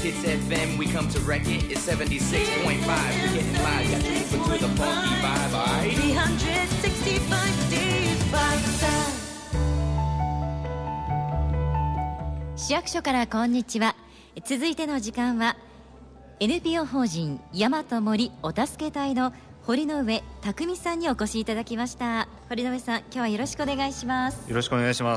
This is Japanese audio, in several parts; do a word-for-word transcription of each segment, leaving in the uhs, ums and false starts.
seventy-six F M, we come to wreck it. It's seventy-six point five. We're getting live, got you moving to the funky vibe, alright? three sixty-five days by the side. 市役所からこんにちは。続いての時間は エヌピーオー 法人大和森お助け隊の堀上匠さんにお越しいただきました。堀上さん、今日はよろしくお願いします。 よろしくお願いします。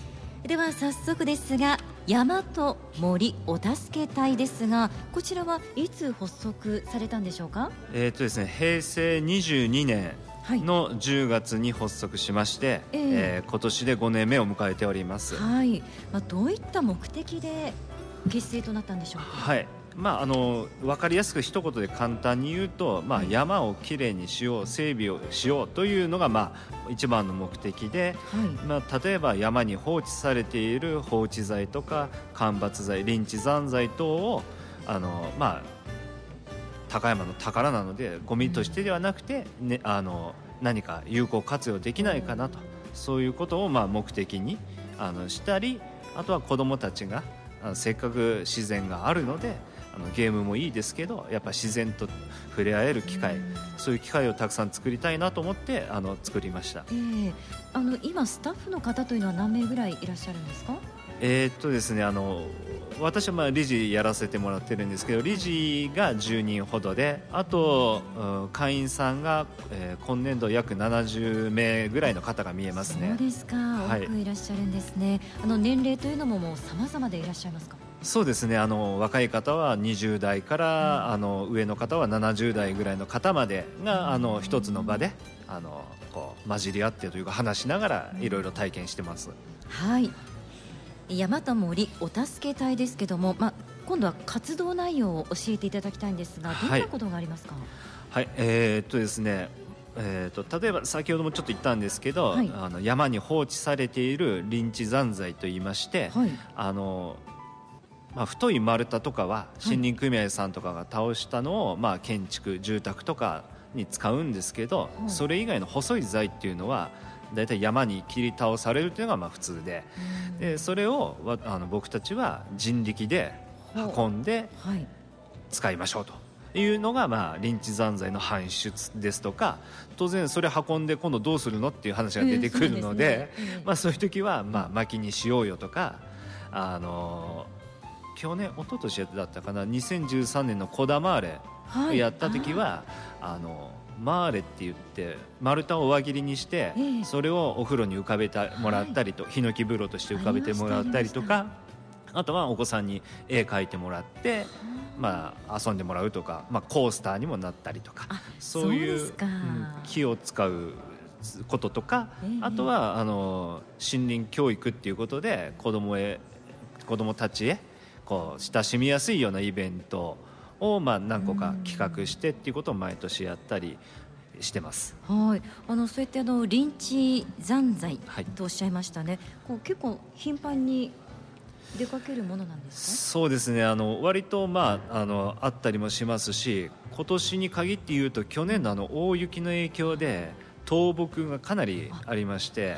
では早速ですが、大和森お助け隊ですが、こちらはいつ発足されたんでしょうか？ えーっとですね、平成にじゅうにねんのじゅうがつに発足しまして、はい、えーえー、今年でごねんめを迎えております。 はい、まあ、どういった目的で結成となったんでしょうか？ はい、まあ、あの分かりやすく一言で簡単に言うと、まあ、山をきれいにしよう、整備をしようというのが、まあ、一番の目的で、はい、まあ、例えば山に放置されている放置材とか間伐材、林地残材等をあの、まあ、高山の宝なのでゴミとしてではなくて、ね、あの何か有効活用できないかなと、そういうことをまあ目的にあのしたり、あとは子どもたちがあのせっかく自然があるので、あのゲームもいいですけど、やっぱ自然と触れ合える機会、そういう機会をたくさん作りたいなと思ってあの作りました。 えー、あの今スタッフの方というのは何名ぐらいいらっしゃるんですか？ えーっとですね、あの私はまあ理事やらせてもらってるんですけど、理事がじゅうにんほどで、あと、うん、会員さんが、えー、今年度約ななじゅうめいぐらいの方が見えますね。 そうですか、 はい、 多くいらっしゃるんですね。あの年齢というのももう様々でいらっしゃいますか？ そうですね、あの若い方はにじゅうだいから、うん、あの上の方はななじゅうだいぐらいの方までが、あの一つの場であのこう混じり合ってというか話しながらいろいろ体験してます。 はい、大和森お助け隊ですけども、まあ、今度は活動内容を教えていただきたいんですが、どんなことがありますか？ はい、はい、えー、っとですねえー、と例えば先ほどもちょっと言ったんですけど、はい、あの山に放置されている林地残材といいまして、はい、あのまあ、太い丸太とかは森林組合さんとかが倒したのを、はい、まあ、建築住宅とかに使うんですけど、はい、それ以外の細い材っていうのはだいたい山に切り倒されるというのがまあ普通 で, でそれをあの僕たちは人力で運んで使いましょうというのが、まあ、林地残材の搬出ですとか、当然それ運んで今度どうするのっていう話が出てくるので、えー そうですね、まあ、そういう時は、まあ、薪にしようよとか、あの去年一昨年だったかな、にせんじゅうさんねんのこだマーレをやった時は、はい、あのマーレって言って丸太を輪切りにして、えー、それをお風呂に浮かべてもらったりと、はい、ヒノキ風呂として浮かべてもらったりとか、 あ, あとはお子さんに絵描いてもらって、まあ、遊んでもらうとか、まあ、コースターにもなったりとか、そういう、うん、木を使うこととか、えー、あとはあの森林教育っていうことで子どもへ子どもたちへこう親しみやすいようなイベントを、まあ、何個か企画してっていうことを毎年やったりしてます。 はい、あのそうやってあの林地残材とおっしゃいましたね、はい、こう結構頻繁に出かけるものなんですか？ そうですね、あの割と、まあ、あのあったりもしますし、今年に限って言うと去年のあの大雪の影響で倒木がかなりありまして、はい、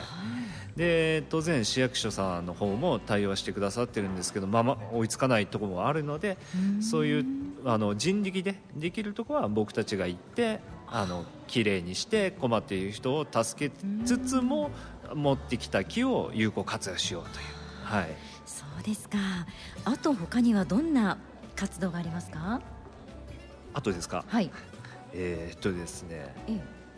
で当然市役所さんの方も対応してくださってるんですけど、まあ、まあ追いつかないところもあるので、そういうあの人力でできるところは僕たちが行ってあのきれいにして困っている人を助けつつも持ってきた木を有効活用しようという、はい、 そうですか。あと他にはどんな活動がありますか？ あとですか、 はい、 えー、っとですね、 ええ、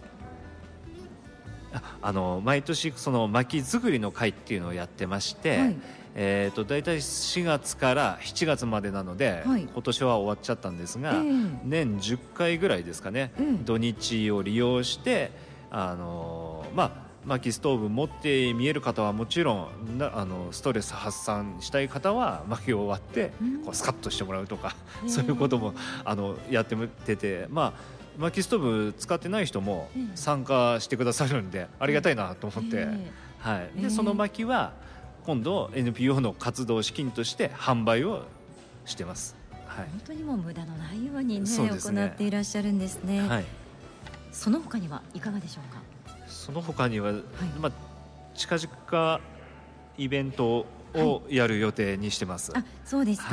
あの毎年その薪作りの会っていうのをやってまして、はい、えー、とだいたいしがつからしちがつまでなので、はい、今年は終わっちゃったんですが、えー、年じゅっかいぐらいですかね、うん、土日を利用してあの、まあ、薪ストーブ持って見える方はもちろんなあのストレス発散したい方は薪を割って、うん、こうスカッとしてもらうとか、えー、そういうこともあのやってて、まあ薪ストーブ使ってない人も参加してくださるんでありがたいなと思って、えーはい、でその薪は今度 エヌピーオー の活動資金として販売をしてます、はい、 本当にもう無駄のないように、ね、行っていらっしゃるんですね、はい、その他にはいかがでしょうか？ その他には、はい、まあ、近々イベントをやる予定にしてます、 はい、あ、そうですか、 はい、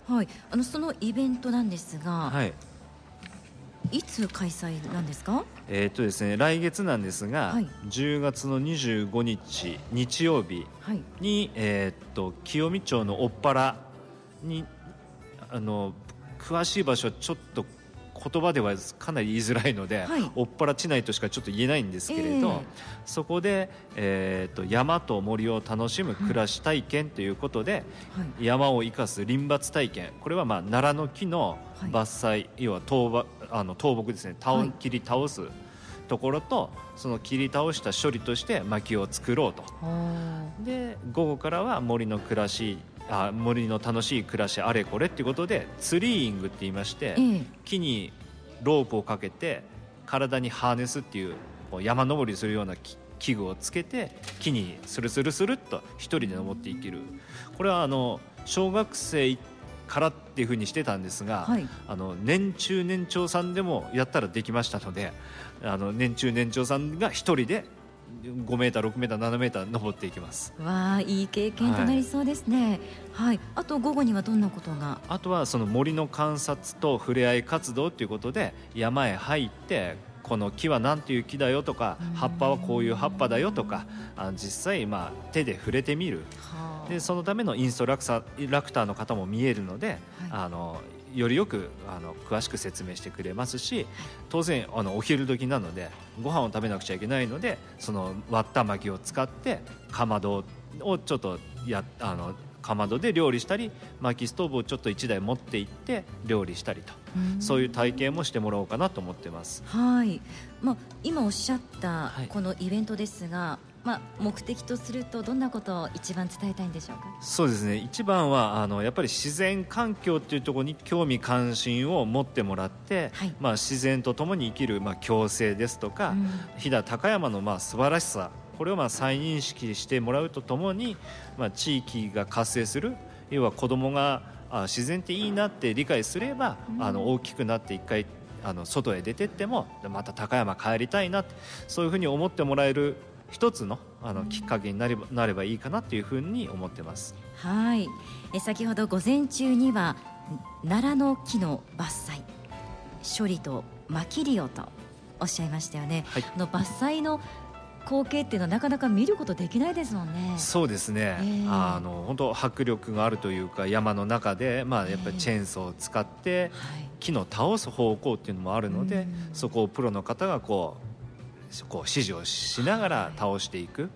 はい、あのそのイベントなんですが、 はい、 いつ開催なんですか？ えーとですね、来月なんですが、はい、じゅうがつのにじゅうごにち日曜日に、はい、えー、と清見町のおっぱらに、あの詳しい場所はちょっと言葉ではかなり言いづらいので、はい、おっぱら地内としかちょっと言えないんですけれど、えー、そこで、えー、と山と森を楽しむ暮らし体験ということで、はい、山を生かす林伐体験、これはまあ楢の木の伐採、はい、要は倒木、あの倒木ですね、倒、はい、切り倒すところと、その切り倒した処理として薪を作ろうと。で午後からは森の暮らし、あ森の楽しい暮らしあれこれっていうことでツリーイングって言いまして、えー、木にロープをかけて体にハーネスっていう山登りするような器具をつけて木にスルスルスルっと一人で登っていける。これはあの小学生からっていう風にしてたんですが、はい、あの年中年長さんでもやったらできましたので、あの年中年長さんが一人でごメーターろくメーターななメーター登っていきます。 わあ、いい経験となりそうですね。はい、はい、あと午後にはどんなことが？ あとはその森の観察と触れ合い活動ということで、山へ入ってこの木は何ていう木だよとか、葉っぱはこういう葉っぱだよとか、あ実際まあ手で触れてみる。でそのためのインストラクターの方も見えるので、はい、あのよりよくあの詳しく説明してくれますし、当然あのお昼時なのでご飯を食べなくちゃいけないので、その割った薪を使ってかまどをちょっとやあのかまどで料理したり、薪ストーブをちょっといちだい持って行って料理したりと、そういう体験もしてもらおうかなと思ってます。 はい、まあ、今おっしゃったこのイベントですが、はい、まあ、目的とするとどんなことを一番伝えたいんでしょうか？ そうですね、一番はあのやっぱり自然環境というところに興味関心を持ってもらって、はい、まあ、自然とともに生きる、まあ、共生ですとか、うん、飛騨高山のまあ素晴らしさ、これをまあ再認識してもらうとともに、まあ、地域が活性する、要は子どもがあ自然っていいなって理解すれば、うん、あの大きくなって一回あの外へ出てってもまた高山帰りたいなって、そういうふうに思ってもらえる一つの、あのきっかけになれば、なればいいかなというふうに思ってます。 はい、え先ほど午前中には楢の木の伐採、処理と薪利用とおっしゃいましたよね。はい、の伐採の光景っていうのはなかなか見ることできないですもんね。 そうですね、えー、あの本当迫力があるというか、山の中で、まあ、やっぱりチェーンソーを使って木の倒す方向っていうのもあるので、はい、そこをプロの方がこうこう指示をしながら倒していく、はい、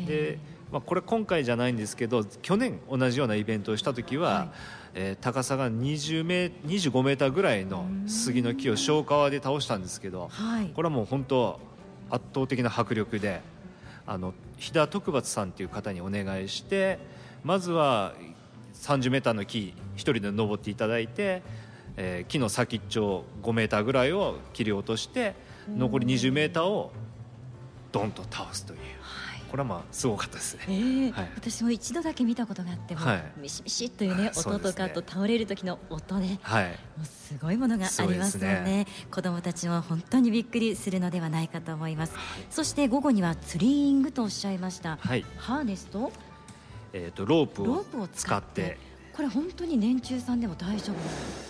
でまあ、これ今回じゃないんですけど、去年同じようなイベントをした時は、はい、えー、高さがにじゅうメー、にじゅうごメーターぐらいの杉の木を消火で倒したんですけど、はい、これはもう本当圧倒的な迫力で、あの飛騨徳松さんという方にお願いして、まずはさんじゅうメーターの木一人で登っていただいて、えー、木の先っちょごメーターぐらいを切り落として、残りにじゅうメーターをドンと倒すという、はい、これはまあすごかったですね。 えーはい、私も一度だけ見たことがあって、もはい、ミシミシという、ね、音とか、と倒れる時の音ね、はい、もうすごいものがありますよね。ね、子どもたちも本当にびっくりするのではないかと思います。はい、そして午後にはツリーイングとおっしゃいました。はい、ハーネスと、 えー、とロープを使って、 これ本当に年中さんでも大丈夫なんです？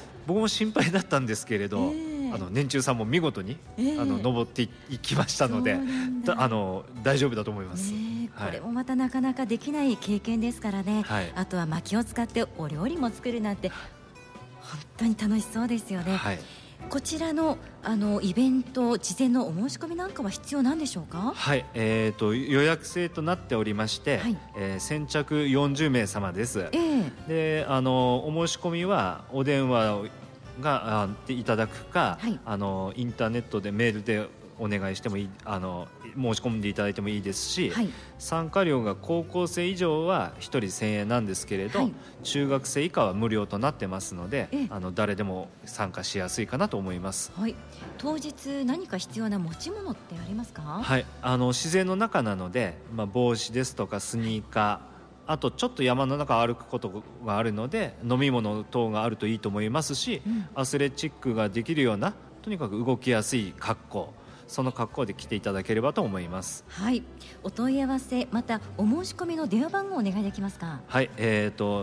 僕も心配だったんですけれど、えー、あの年中さんも見事に、えー、あの登っていきましたので、あの大丈夫だと思います。 ね、これもまたなかなかできない経験ですからね。はい、あとは薪を使ってお料理も作るなんて本当に楽しそうですよね。はい、こちら の, あのイベント、事前のお申し込みなんかは必要なんでしょうか？ はい、えー、と予約制となっておりまして、はい、えー、先着よんじゅうめい様です。えー、であのお申し込みはお電話があいただくか、はい、あのインターネットでメールでお願いしてもいい、あの申し込んでいただいてもいいですし、はい、参加料が高校生以上はひとりせんえんなんですけれど、はい、中学生以下は無料となってますので、あの誰でも参加しやすいかなと思います。 はい、当日何か必要な持ち物ってありますか？ はい、あの自然の中なので、まあ、帽子ですとかスニーカー、あとちょっと山の中を歩くことがあるので飲み物等があるといいと思いますし、うん、アスレチックができるような、とにかく動きやすい格好、その格好で来ていただければと思います。 はい、お問い合わせまたお申し込みの電話番号をお願いできますか？ はい、えーと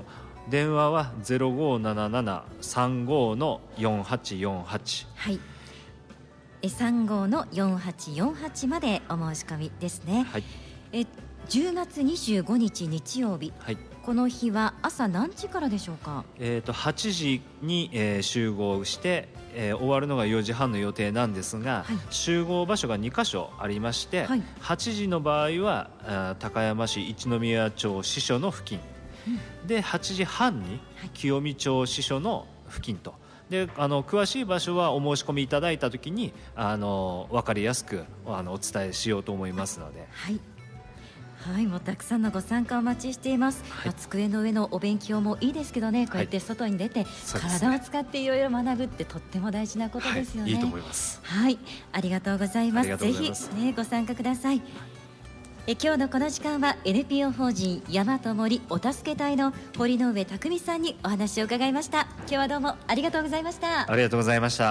電話は ゼロごーななななさんごーのよんはちよんはち、 はい、さんごーのよんはちよんはちまでお申し込みですね。 はい、 えじゅうがつにじゅうごにち日曜日、 はい、 この日は朝何時からでしょうか？ えー、とはちじに、えー集合して、えー終わるのがよじはんの予定なんですが、 はい、 集合場所がにかしょありまして、 はい、 はちじの場合はあー高山市一宮町支所の付近、うん、ではちじはんに清見町支所の付近と、であの詳しい場所はお申し込みいただいたときにあの分かりやすくあのお伝えしようと思いますので、 はいはい、もうたくさんのご参加お待ちしています。はい、机の上のお勉強もいいですけどね、こうやって外に出て、はい、体を使っていろいろ学ぶってとっても大事なことですよね。 はい、いいと思います。 はい、ありがとうございます。ぜひ、ね、ご参加ください。え今日のこの時間は エヌピーオー 法人大和森お助け隊の堀之上匠さんにお話を伺いました。今日はどうもありがとうございました。 ありがとうございました。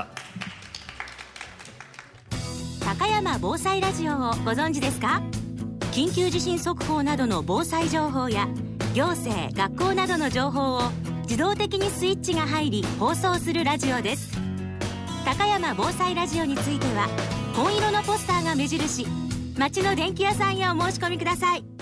高山防災ラジオをご存知ですか？緊急地震速報などの防災情報や行政・学校などの情報を自動的にスイッチが入り放送するラジオです。高山防災ラジオについては紺色のポスターが目印、町の電気屋さんへお申し込みください。